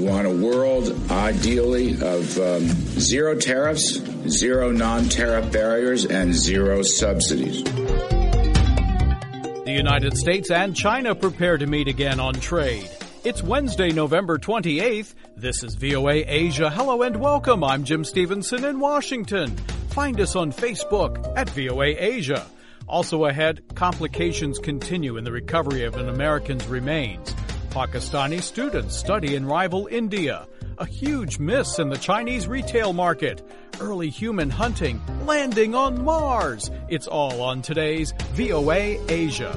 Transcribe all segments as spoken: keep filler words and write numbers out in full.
want a world, ideally, of um, zero tariffs, zero non-tariff barriers, and zero subsidies. The United States and China prepare to meet again on trade. It's Wednesday, November twenty-eighth. This is V O A Asia. Hello and welcome. I'm Jim Stevenson in Washington. Find us on Facebook at V O A Asia. Also ahead, complications continue in the recovery of an American's remains. Pakistani students study in rival India. A huge miss in the Chinese retail market. Early human hunting, landing on Mars. It's all on today's V O A Asia.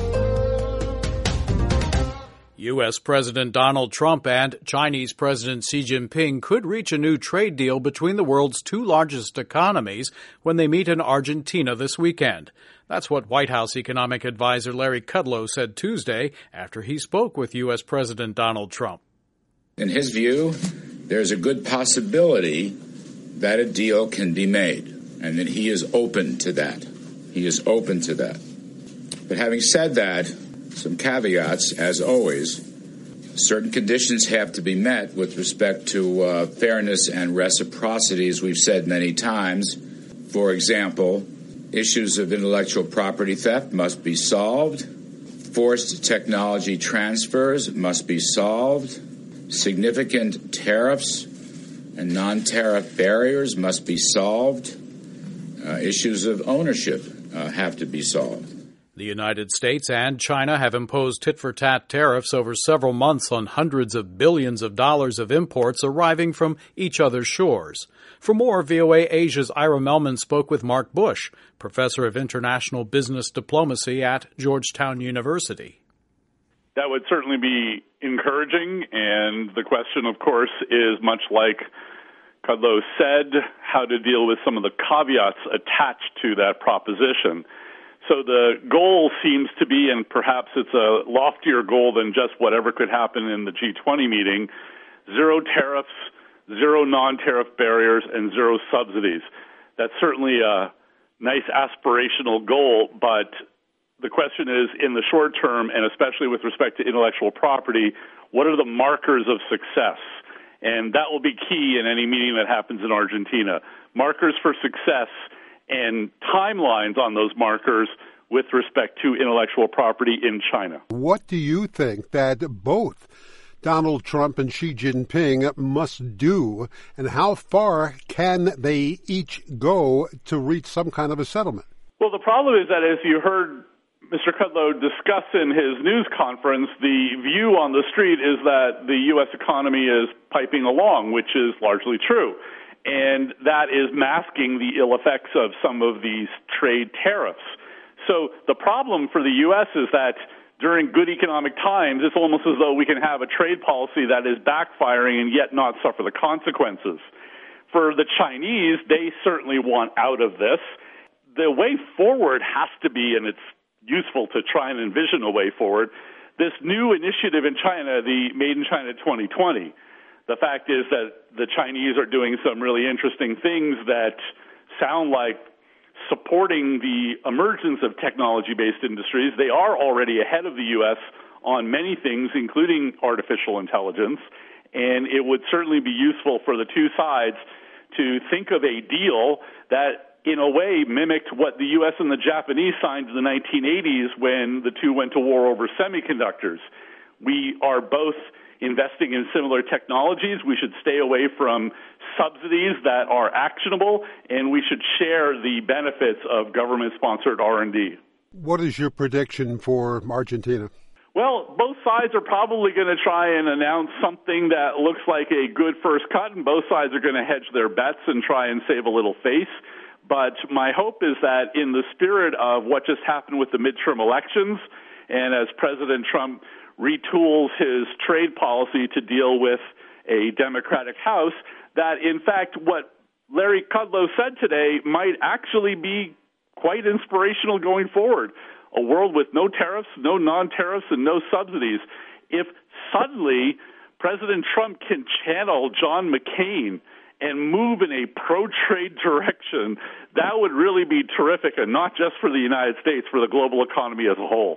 U S. President Donald Trump and Chinese President Xi Jinping could reach a new trade deal between the world's two largest economies when they meet in Argentina this weekend. That's what White House economic advisor Larry Kudlow said Tuesday after he spoke with U S. President Donald Trump. In his view, there's a good possibility that a deal can be made, and that he is open to that. He is open to that. But having said that, some caveats, as always. Certain conditions have to be met with respect to uh, fairness and reciprocity, as we've said many times. For example, issues of intellectual property theft must be solved. Forced technology transfers must be solved. Significant tariffs and non-tariff barriers must be solved. Uh, issues of ownership uh, have to be solved. The United States and China have imposed tit-for-tat tariffs over several months on hundreds of billions of dollars of imports arriving from each other's shores. For more, V O A Asia's Ira Melman spoke with Mark Bush, professor of international business diplomacy at Georgetown University. That would certainly be encouraging, and the question, of course, is much like Kudlow said, how to deal with some of the caveats attached to that proposition. So the goal seems to be, and perhaps it's a loftier goal than just whatever could happen in the G twenty meeting, zero tariffs, zero non-tariff barriers, and zero subsidies. That's certainly a nice aspirational goal, but the question is, in the short term, and especially with respect to intellectual property, what are the markers of success? And that will be key in any meeting that happens in Argentina. Markers for success and timelines on those markers with respect to intellectual property in China. What do you think that both Donald Trump and Xi Jinping must do, and how far can they each go to reach some kind of a settlement? Well, the problem is that, as you heard Mister Kudlow discuss in his news conference, the view on the street is that the U S economy is piping along, which is largely true. And that is masking the ill effects of some of these trade tariffs. So the problem for the U S is that during good economic times, it's almost as though we can have a trade policy that is backfiring and yet not suffer the consequences. For the Chinese, they certainly want out of this. The way forward has to be, and it's useful to try and envision a way forward, this new initiative in China, the Made in China twenty twenty. The fact is that the Chinese are doing some really interesting things that sound like supporting the emergence of technology-based industries. They are already ahead of the U S on many things, including artificial intelligence, and it would certainly be useful for the two sides to think of a deal that, in a way, mimicked what the U S and the Japanese signed in the nineteen eighties when the two went to war over semiconductors. We are both investing in similar technologies. We should stay away from subsidies that are actionable, and we should share the benefits of government-sponsored R and D. What is your prediction for Argentina? Well, both sides are probably going to try and announce something that looks like a good first cut, and both sides are going to hedge their bets and try and save a little face. But my hope is that in the spirit of what just happened with the midterm elections, and as President Trump retools his trade policy to deal with a Democratic House, that in fact what Larry Kudlow said today might actually be quite inspirational going forward. A world with no tariffs, no non-tariffs, and no subsidies. If suddenly President Trump can channel John McCain and move in a pro-trade direction, that would really be terrific, and not just for the United States, for the global economy as a whole.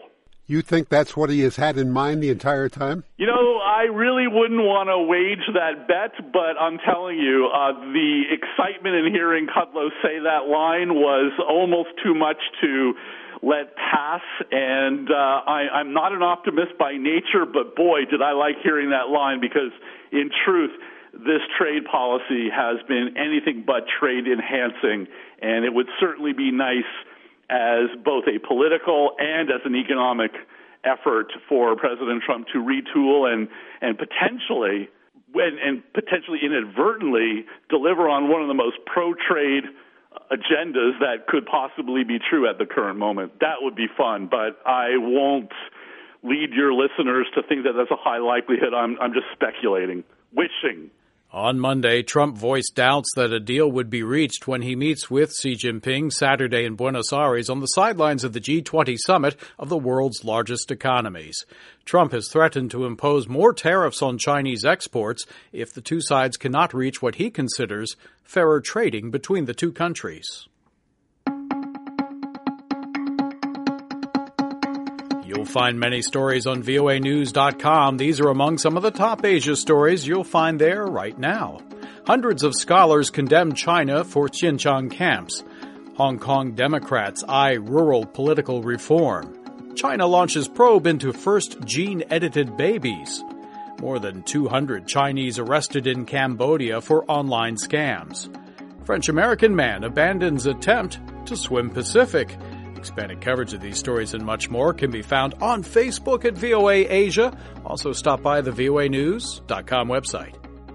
You think that's what he has had in mind the entire time? You know, I really wouldn't want to wage that bet, but I'm telling you, uh, the excitement in hearing Kudlow say that line was almost too much to let pass, and uh, I, I'm not an optimist by nature, but boy, did I like hearing that line, because in truth, this trade policy has been anything but trade enhancing, and it would certainly be nice as both a political and as an economic effort for President Trump to retool and, and potentially and, and potentially inadvertently deliver on one of the most pro-trade agendas that could possibly be true at the current moment. That would be fun, but I won't lead your listeners to think that that's a high likelihood. I'm, I'm just speculating, wishing. On Monday, Trump voiced doubts that a deal would be reached when he meets with Xi Jinping Saturday in Buenos Aires on the sidelines of the G twenty summit of the world's largest economies. Trump has threatened to impose more tariffs on Chinese exports if the two sides cannot reach what he considers fairer trading between the two countries. You'll find many stories on V O A news dot com. These are among some of the top Asia stories you'll find there right now. Hundreds of scholars condemn China for Xinjiang camps. Hong Kong Democrats eye rural political reform. China launches probe into first gene-edited babies. More than two hundred Chinese arrested in Cambodia for online scams. French-American man abandons attempt to swim Pacific. Expanded coverage of these stories and much more can be found on Facebook at V O A Asia. Also stop by the V O A news dot com website.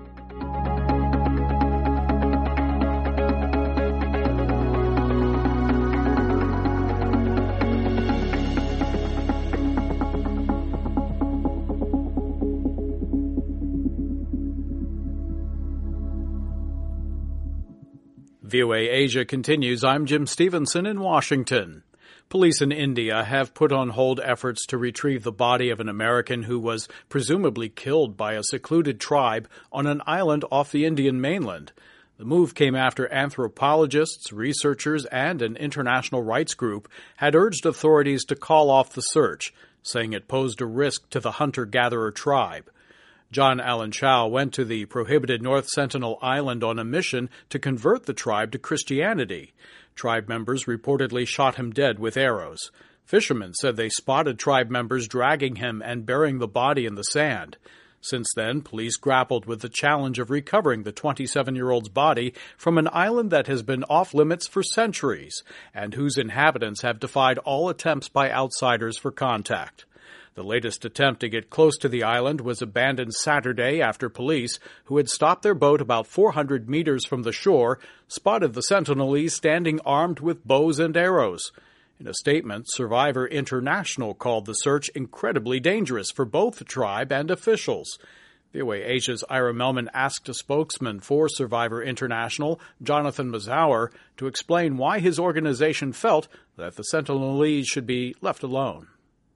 V O A Asia continues. I'm Jim Stevenson in Washington. Police in India have put on hold efforts to retrieve the body of an American who was presumably killed by a secluded tribe on an island off the Indian mainland. The move came after anthropologists, researchers, and an international rights group had urged authorities to call off the search, saying it posed a risk to the hunter-gatherer tribe. John Allen Chow went to the prohibited North Sentinel Island on a mission to convert the tribe to Christianity. Tribe members reportedly shot him dead with arrows. Fishermen said they spotted tribe members dragging him and burying the body in the sand. Since then, police grappled with the challenge of recovering the twenty-seven-year-old's body from an island that has been off-limits for centuries and whose inhabitants have defied all attempts by outsiders for contact. The latest attempt to get close to the island was abandoned Saturday after police, who had stopped their boat about four hundred meters from the shore, spotted the Sentinelese standing armed with bows and arrows. In a statement, Survivor International called the search incredibly dangerous for both the tribe and officials. V O A Asia's Ira Melman asked a spokesman for Survivor International, Jonathan Mazauer, to explain why his organization felt that the Sentinelese should be left alone.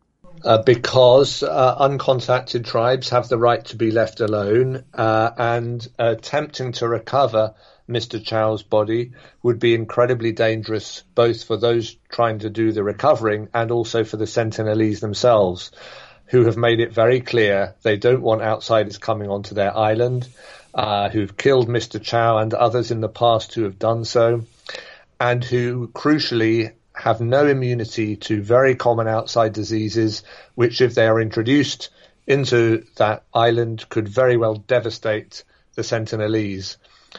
Uh, because uh, uncontacted tribes have the right to be left alone, uh, and uh, attempting to recover Mister Chow's body would be incredibly dangerous, both for those trying to do the recovering and also for the Sentinelese themselves, who have made it very clear they don't want outsiders coming onto their island, uh, who've killed Mister Chow and others in the past who have done so, and who, crucially, have no immunity to very common outside diseases, which, if they are introduced into that island, could very well devastate the Sentinelese.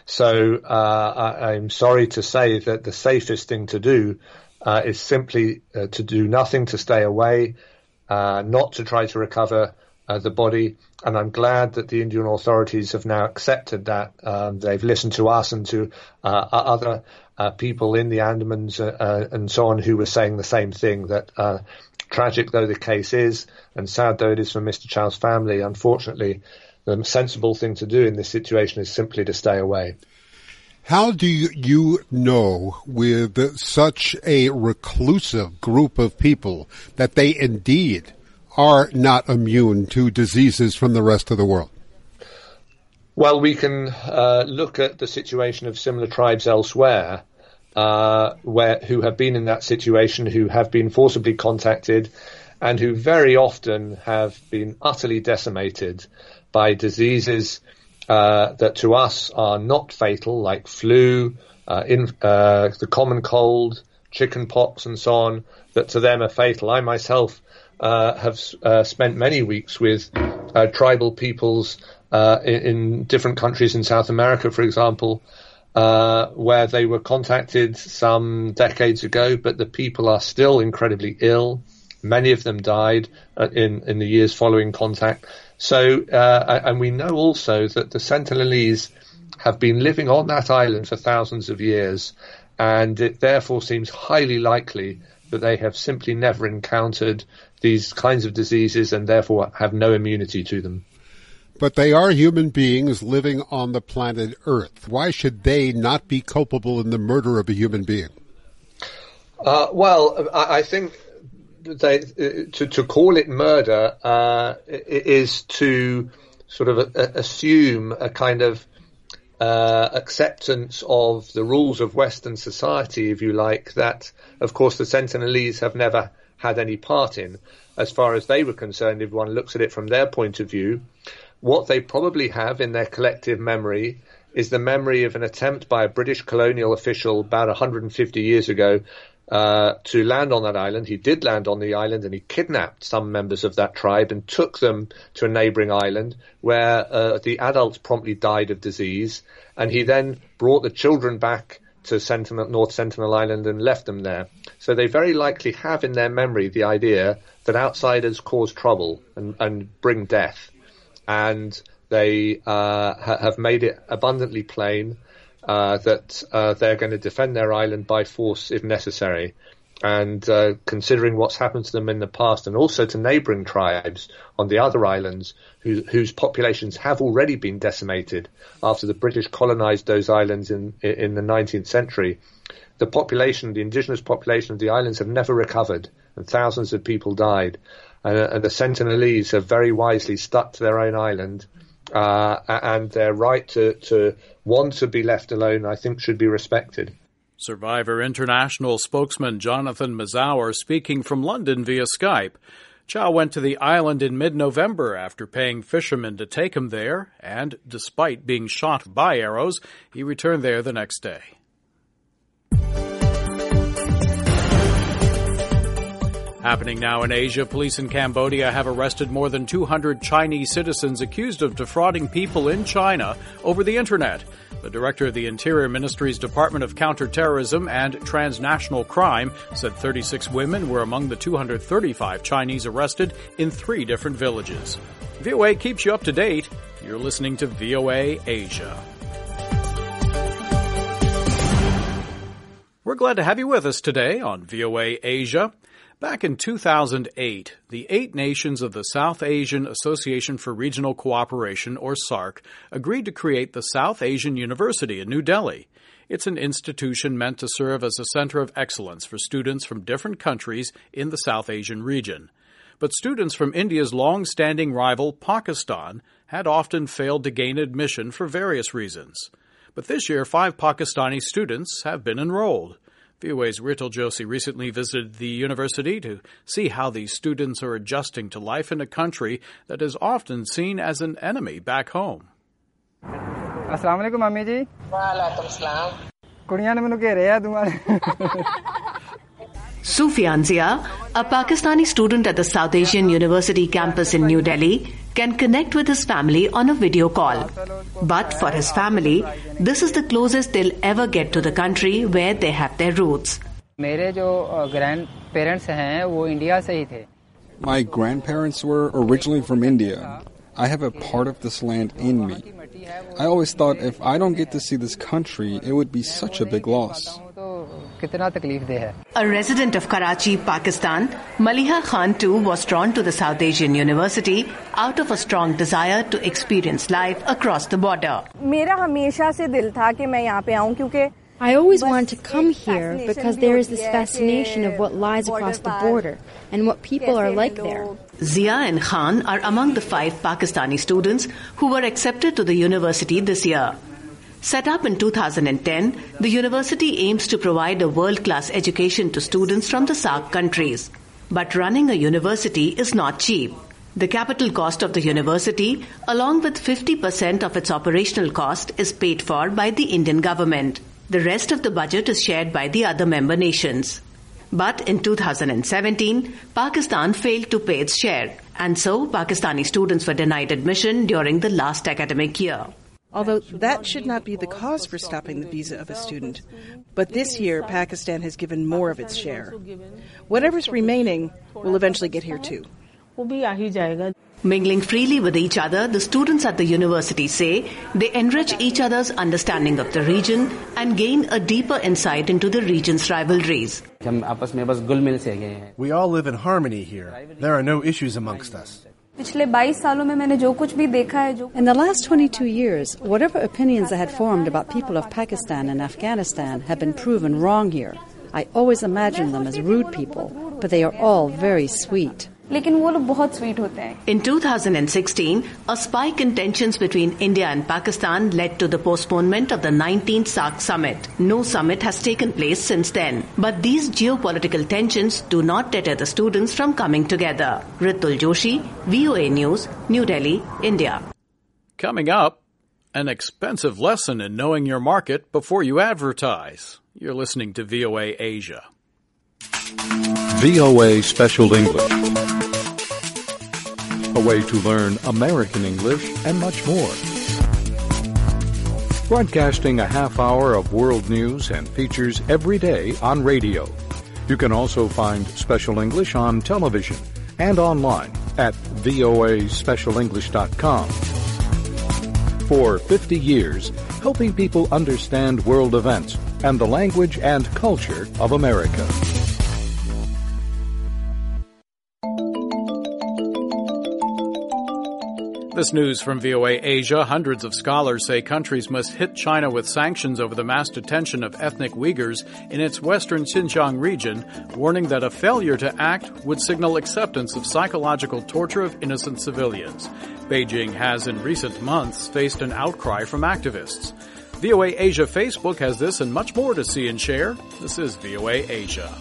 So uh, I, I'm sorry to say that the safest thing to do uh, is simply uh, to do nothing, to stay away, uh, not to try to recover uh, the body. And I'm glad that the Indian authorities have now accepted that. Um, they've listened to us and to uh, other uh, people in the Andamans uh, uh, and so on who were saying the same thing, that uh, tragic though the case is and sad though it is for Mister Chow's family, unfortunately, the sensible thing to do in this situation is simply to stay away. How do you, you know with such a reclusive group of people that they indeed are not immune to diseases from the rest of the world? Well, we can uh, look at the situation of similar tribes elsewhere, uh, where who have been in that situation, who have been forcibly contacted and who very often have been utterly decimated by diseases uh, that to us are not fatal, like flu, uh, in, uh, the common cold, chicken pox and so on, that to them are fatal. I myself uh, have uh, spent many weeks with uh, tribal peoples uh, in, in different countries in South America, for example, uh, where they were contacted some decades ago, but the people are still incredibly ill. Many of them died uh, in, in the years following contact. So, uh, and we know also that the Sentinelese have been living on that island for thousands of years, and it therefore seems highly likely that they have simply never encountered these kinds of diseases and therefore have no immunity to them. But they are human beings living on the planet Earth. Why should they not be culpable in the murder of a human being? Uh, well, I, I think they, to, to call it murder uh, is to sort of a, assume a kind of uh, acceptance of the rules of Western society, if you like, that, of course, the Sentinelese have never had any part in. As far as they were concerned, if one looks at it from their point of view, what they probably have in their collective memory is the memory of an attempt by a British colonial official about one hundred fifty years ago uh, to land on that island. He did land on the island, and he kidnapped some members of that tribe and took them to a neighbouring island where uh, the adults promptly died of disease, and he then brought the children back to Sentinel, North Sentinel Island and left them there. So they very likely have in their memory the idea that outsiders cause trouble and, and bring death. And they uh, ha- have made it abundantly plain uh, that uh, they're going to defend their island by force if necessary. And uh, considering what's happened to them in the past, and also to neighbouring tribes on the other islands who, whose populations have already been decimated after the British colonised those islands in in the nineteenth century, the population, the indigenous population of the islands have never recovered, and thousands of people died. And, and the Sentinelese have very wisely stuck to their own island, uh, and their right to, to want to be left alone, I think, should be respected. Survivor International spokesman Jonathan Mazower speaking from London via Skype. Chow went to the island in mid-November after paying fishermen to take him there, and despite being shot by arrows, he returned there the next day. Happening now in Asia, police in Cambodia have arrested more than two hundred Chinese citizens accused of defrauding people in China over the Internet. The director of the Interior Ministry's Department of Counterterrorism and Transnational Crime said thirty-six women were among the two hundred thirty-five Chinese arrested in three different villages. V O A keeps you up to date. You're listening to V O A Asia. We're glad to have you with us today on V O A Asia. Back in two thousand eight, the eight nations of the South Asian Association for Regional Cooperation, or SAARC, agreed to create the South Asian University in New Delhi. It's an institution meant to serve as a center of excellence for students from different countries in the South Asian region. But students from India's long-standing rival, Pakistan, had often failed to gain admission for various reasons. But this year, five Pakistani students have been enrolled. V O A's Ritul Joshi recently visited the university to see how these students are adjusting to life in a country that is often seen as an enemy back home. Assalamu alaikum, Mami ji. Wa alaikum salam. Kudiyan ne mainu keh rahe dumare. Sufyan Zia, a Pakistani student at the South Asian University campus in New Delhi, can connect with his family on a video call. But for his family, this is the closest they'll ever get to the country where they have their roots. मेरे जो grandparents हैं वो India से ही थे. My grandparents were originally from India. I have a part of this land in me. I always thought if I don't get to see this country, it would be such a big loss. A resident of Karachi, Pakistan, Maliha Khan too was drawn to the South Asian University out of a strong desire to experience life across the border. मेरा हमेशा से दिल था कि मैं यहाँ पे आऊँ क्योंकि I always wanted to come here because there is this fascination of what lies across the border and what people are like there. Zia and Khan are among the five Pakistani students who were accepted to the university this year. Set up in two thousand ten, the university aims to provide a world-class education to students from the SAARC countries. But running a university is not cheap. The capital cost of the university, along with fifty percent of its operational cost, is paid for by the Indian government. The rest of the budget is shared by the other member nations. But in two thousand seventeen, Pakistan failed to pay its share, and so Pakistani students were denied admission during the last academic year. Although that should not be the cause for stopping the visa of a student. But this year, Pakistan has given more of its share. Whatever's remaining will eventually get here too. Mingling freely with each other, the students at the university say they enrich each other's understanding of the region and gain a deeper insight into the region's rivalries. We all live in harmony here. There are no issues amongst us. In the last twenty-two years, whatever opinions I had formed about people of Pakistan and Afghanistan have been proven wrong here. I always imagined them as rude people, but they are all very sweet. In two thousand sixteen, a spike in tensions between India and Pakistan led to the postponement of the nineteenth SAARC summit. No summit has taken place since then. But these geopolitical tensions do not deter the students from coming together. Ritul Joshi, V O A News, New Delhi, India. Coming up, an expensive lesson in knowing your market before you advertise. You're listening to V O A Asia. V O A Special English. A way to learn American English and much more. Broadcasting a half hour of world news and features every day on radio. You can also find Special English on television and online at V O A special english dot com. For fifty years, helping people understand world events and the language and culture of America. This news from V O A Asia. Hundreds of scholars say countries must hit China with sanctions over the mass detention of ethnic Uyghurs in its western Xinjiang region, warning that a failure to act would signal acceptance of psychological torture of innocent civilians. Beijing has in recent months faced an outcry from activists. V O A Asia Facebook has this and much more to see and share. This is V O A Asia.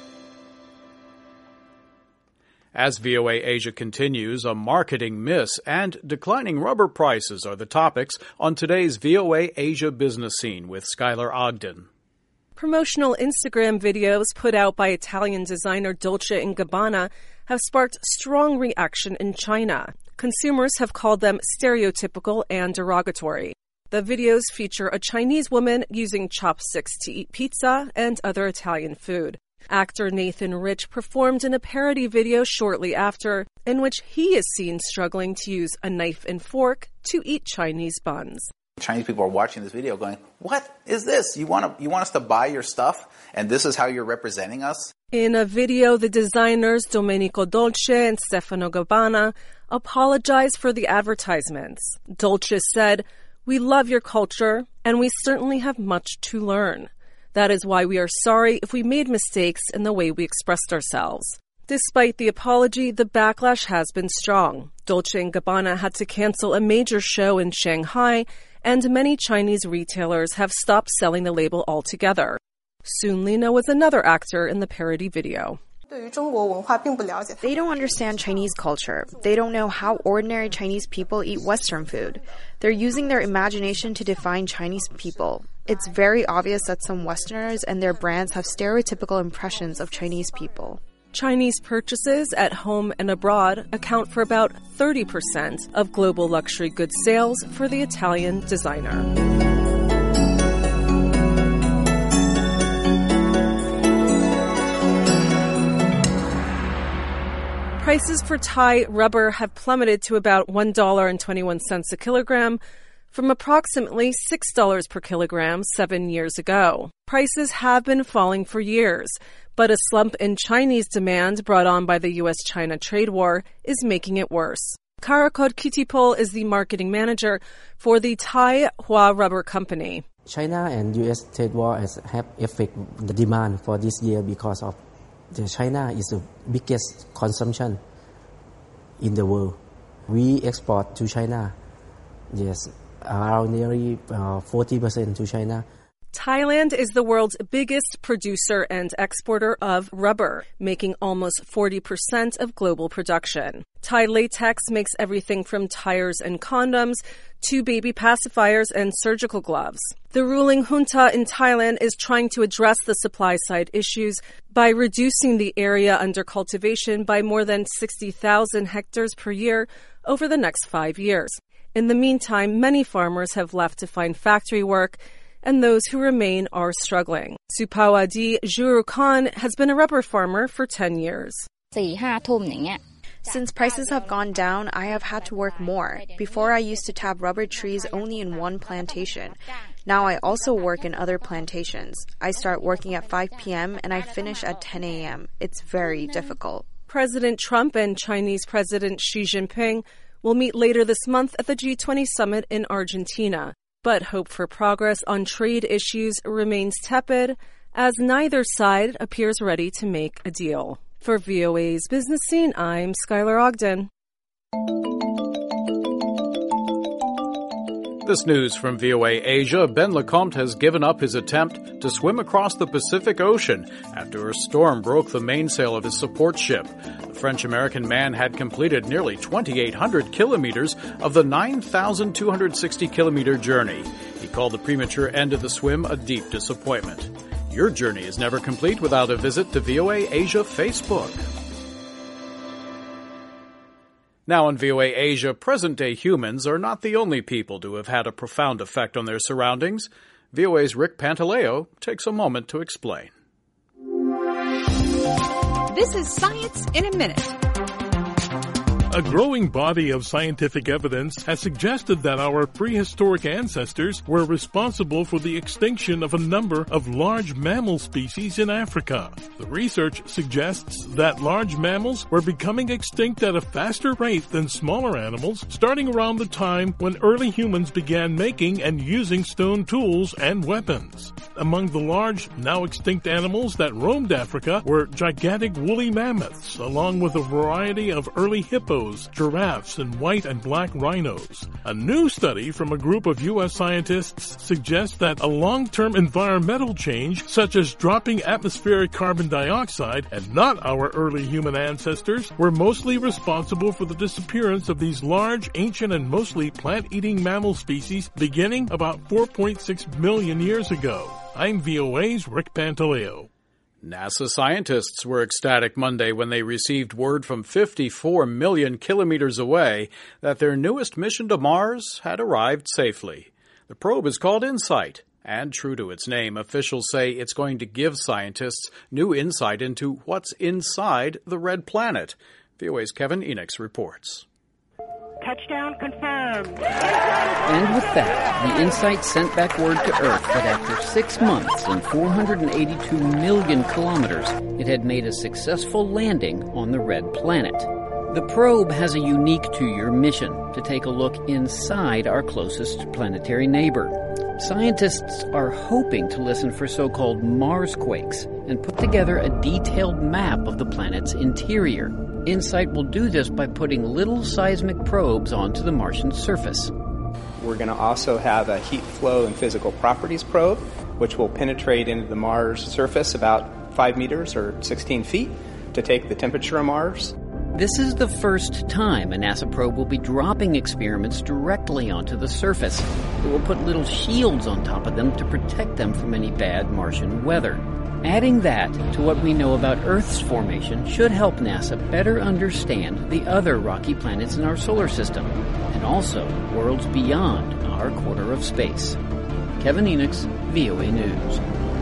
As V O A Asia continues, a marketing miss and declining rubber prices are the topics on today's V O A Asia Business Scene with Skylar Ogden. Promotional Instagram videos put out by Italian designer Dolce and Gabbana have sparked strong reaction in China. Consumers have called them stereotypical and derogatory. The videos feature a Chinese woman using chopsticks to eat pizza and other Italian food. Actor Nathan Rich performed in a parody video shortly after, in which he is seen struggling to use a knife and fork to eat Chinese buns. Chinese people are watching this video going, "What is this? You want to, you want us to buy your stuff, and this is how you're representing us?" In a video, the designers Domenico Dolce and Stefano Gabbana apologized for the advertisements. Dolce said, "We love your culture, and we certainly have much to learn. That is why we are sorry if we made mistakes in the way we expressed ourselves." Despite the apology, the backlash has been strong. Dolce and Gabbana had to cancel a major show in Shanghai, and many Chinese retailers have stopped selling the label altogether. Soon Lina was another actor in the parody video. They don't understand Chinese culture. They don't know how ordinary Chinese people eat Western food. They're using their imagination to define Chinese people. It's very obvious that some Westerners and their brands have stereotypical impressions of Chinese people. Chinese purchases at home and abroad account for about thirty percent of global luxury goods sales for the Italian designer. Prices for Thai rubber have plummeted to about one dollar and twenty-one cents a kilogram from approximately six dollars per kilogram seven years ago. Prices have been falling for years, but a slump in Chinese demand brought on by the U S China trade war is making it worse. Karakod Kittipol is the marketing manager for the Thai Hua Rubber Company. China and U S trade war has have affected the demand for this year because of the China is the biggest consumption in the world. We export to China, yes, around nearly uh, forty percent to China. Thailand is the world's biggest producer and exporter of rubber, making almost forty percent of global production. Thai latex makes everything from tires and condoms to baby pacifiers and surgical gloves. The ruling junta in Thailand is trying to address the supply side issues by reducing the area under cultivation by more than sixty thousand hectares per year over the next five years. In the meantime, many farmers have left to find factory work, and those who remain are struggling. Supawadi Jurukhan has been a rubber farmer for ten years. Since prices have gone down, I have had to work more. Before, I used to tap rubber trees only in one plantation. Now I also work in other plantations. I start working at five p.m. and I finish at ten a.m. It's very difficult. President Trump and Chinese President Xi Jinping will meet later this month at the G twenty summit in Argentina. But hope for progress on trade issues remains tepid, as neither side appears ready to make a deal. For V O A's Business Scene, I'm Skylar Ogden. This news from V O A Asia. Ben Lecomte has given up his attempt to swim across the Pacific Ocean after a storm broke the mainsail of his support ship. The French-American man had completed nearly twenty-eight hundred kilometers of the nine thousand two hundred sixty kilometer journey. He called the premature end of the swim a deep disappointment. Your journey is never complete without a visit to V O A Asia Facebook. Now on V O A Asia, present-day humans are not the only people to have had a profound effect on their surroundings. V O A's Rick Pantaleo takes a moment to explain. This is Science in a Minute. A growing body of scientific evidence has suggested that our prehistoric ancestors were responsible for the extinction of a number of large mammal species in Africa. The research suggests that large mammals were becoming extinct at a faster rate than smaller animals, starting around the time when early humans began making and using stone tools and weapons. Among the large, now extinct animals that roamed Africa were gigantic woolly mammoths, along with a variety of early hippos, giraffes, and white and black rhinos. A new study from a group of U S scientists suggests that a long-term environmental change, such as dropping atmospheric carbon dioxide, and not our early human ancestors, were mostly responsible for the disappearance of these large, ancient, and mostly plant-eating mammal species beginning about four point six million years ago. I'm V O A's Rick Pantaleo. NASA scientists were ecstatic Monday when they received word from fifty-four million kilometers away that their newest mission to Mars had arrived safely. The probe is called InSight, and true to its name, officials say it's going to give scientists new insight into what's inside the red planet. V O A's Kevin Enix reports. Touchdown confirmed. And with that, the InSight sent back word to Earth that after six months and four hundred eighty-two million kilometers, it had made a successful landing on the red planet. The probe has a unique two-year mission to take a look inside our closest planetary neighbor. Scientists are hoping to listen for so-called Marsquakes and put together a detailed map of the planet's interior. InSight will do this by putting little seismic probes onto the Martian surface. We're going to also have a heat flow and physical properties probe, which will penetrate into the Mars surface about five meters or sixteen feet to take the temperature of Mars. This is the first time a NASA probe will be dropping experiments directly onto the surface. It will put little shields on top of them to protect them from any bad Martian weather. Adding that to what we know about Earth's formation should help NASA better understand the other rocky planets in our solar system, and also worlds beyond our quarter of space. Kevin Enix, V O A News.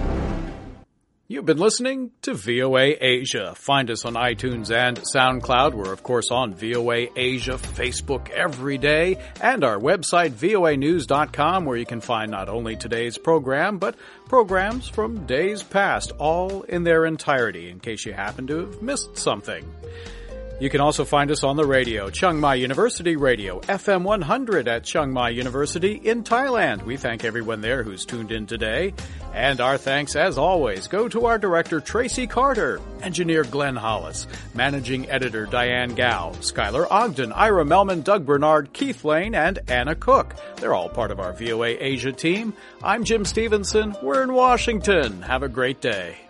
You've been listening to V O A Asia. Find us on iTunes and SoundCloud. We're, of course, on V O A Asia Facebook every day, and our website, V O A news dot com, where you can find not only today's program, but programs from days past, all in their entirety, in case you happen to have missed something. You can also find us on the radio, Chiang Mai University Radio, F M one hundred at Chiang Mai University in Thailand. We thank everyone there who's tuned in today. And our thanks, as always, go to our director, Tracy Carter, engineer Glenn Hollis, managing editor Diane Gao, Skylar Ogden, Ira Melman, Doug Bernard, Keith Lane, and Anna Cook. They're all part of our V O A Asia team. I'm Jim Stevenson. We're in Washington. Have a great day.